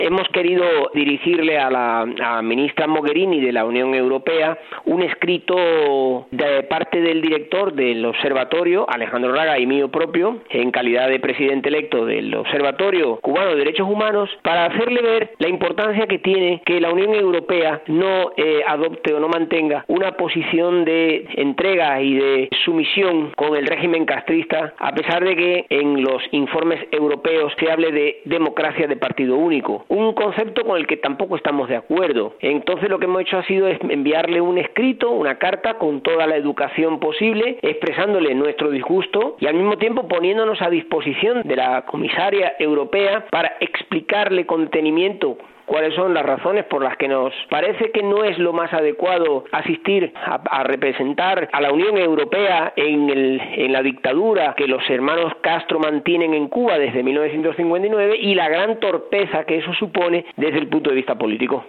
hemos querido dirigirle a la ministra Mogherini de la Unión Europea un escrito de parte del director del observatorio, Alejandro Raga, y mío propio, en calidad de presidente electo del Observatorio Cubano de Derechos Humanos, para hacerle ver la importancia que tiene que la Unión Europea no adopte o no mantenga una posición de entrega y de sumisión con el régimen castrista, a pesar de que en los informes europeos se hable de democracia de partido único, un concepto con el que tampoco estamos de acuerdo. Entonces lo que hemos hecho ha sido enviarle un escrito, una carta con toda la educación posible, expresándole nuestro disgusto y al mismo tiempo poniéndonos a disposición de la comisaria europea para explicarle con detenimiento cuáles son las razones por las que nos parece que no es lo más adecuado asistir a representar a la Unión Europea en la dictadura que los hermanos Castro mantienen en Cuba desde 1959 y la gran torpeza que eso supone desde el punto de vista político.